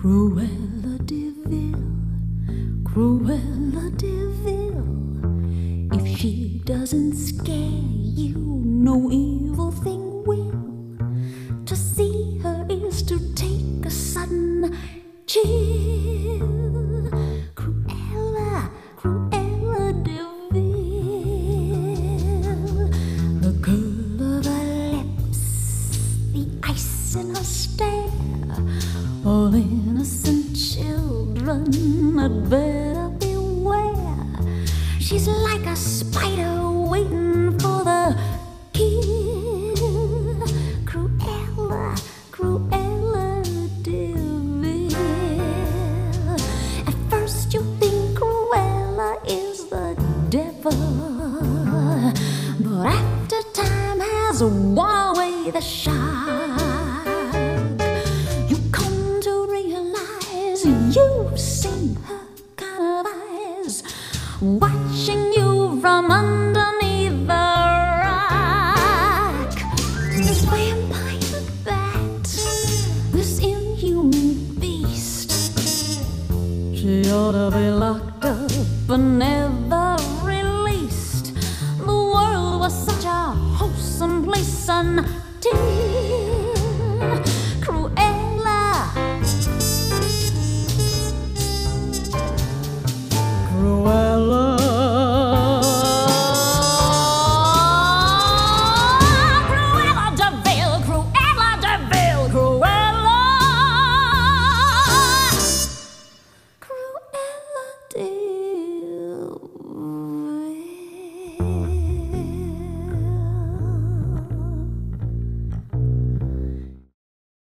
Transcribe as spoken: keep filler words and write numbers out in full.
Cruella de Vil, Cruella de Vil. If she doesn't scare you, no evil thing will. To see her is to take a sudden chill. Cruella, Cruella de Vil. The curl of her lips, the ice in her stare. All innocent children had better beware. She's like a spider waiting for the kill. Cruella, Cruella de Vil. At first you think Cruella is the devil, but after time has worn away the shark, you've seen her kind of eyes watching you from underneath the rock. This vampire bat, this inhuman beast, she ought to be locked up and never released. The world was such a wholesome place until Cruella, Cruella